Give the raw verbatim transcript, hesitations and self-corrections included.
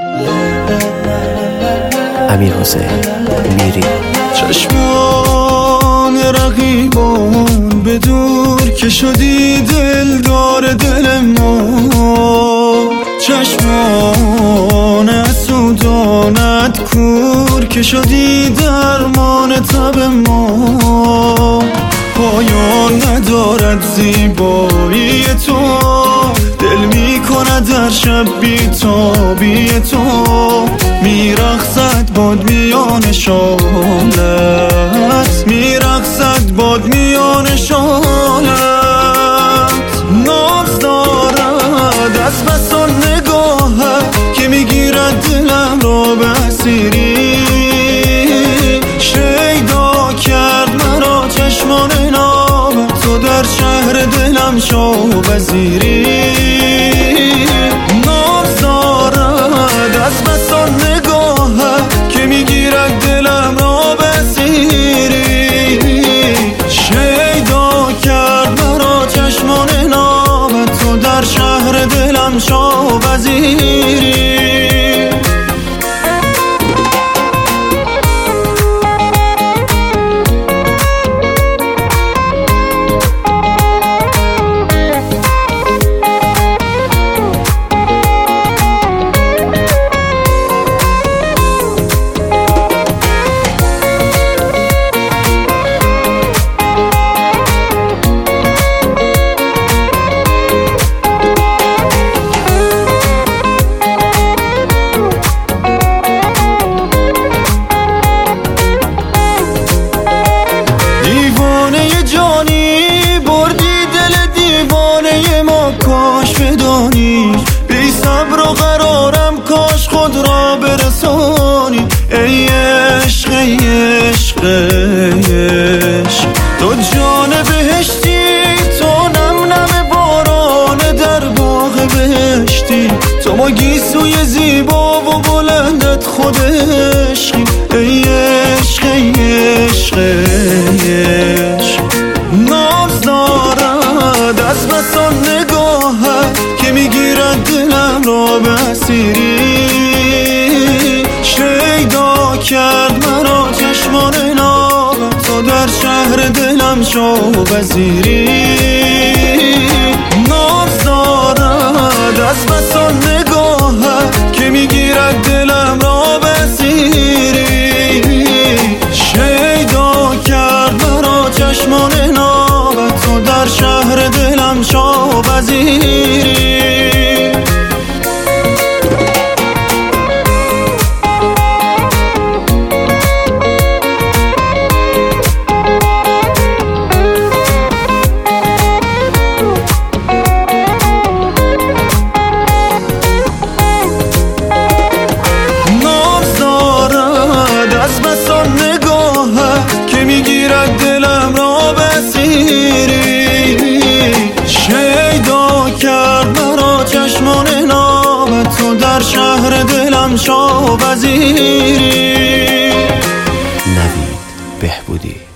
امیر حسین میری. چشمان رقیبان به دور که شدی دلدار دل ما، چشمان اسودانت کور که شدی درمان تب ما. پایان ندارد زیبایی تو، دل می کند در شب بی تابی تو. میرقصد باد میان شالت، میرقصد باد میان شالت. ناز دارد از بس آن نگاهت که میگیرد دلم را به اسیری. شیدا کرد مرا چشمان نامت، تو در شهر دلم شو وزیری. ناز دارد از بس آن نگاهت که میگیرد دلم را به اسیری. شیدا کرد مرا چشمان نامت، تو در شهر دلم شو وزیری. بی صبر و قرارم کاش خود را برسانی. ای عشق ای عشق ای عشق، تو جان بهشتی، تو نم نم باران در باغ بهشتی. تو ما گیسوی زیبا و بلندت خود عشقی. ای عشق ای عشق ای عشق. ناز دارد از بس آن نگاهت که میگیرد دلم را به اسیری. شیدا کرد مرا چشمان نامت، تو در شهر دلم شو وزیری. ناز دارد از بس آن نگاهت که میگیرد دلم را به اسیری. شیدا کرد مرا چشمان نامت، تو در شهر دلم شو وزیری. میگیرد دلم را به اسیری. شیدا کرد مرا چشمان نامت، تو در شهر دلم شو وزیری. نوید بهبودی.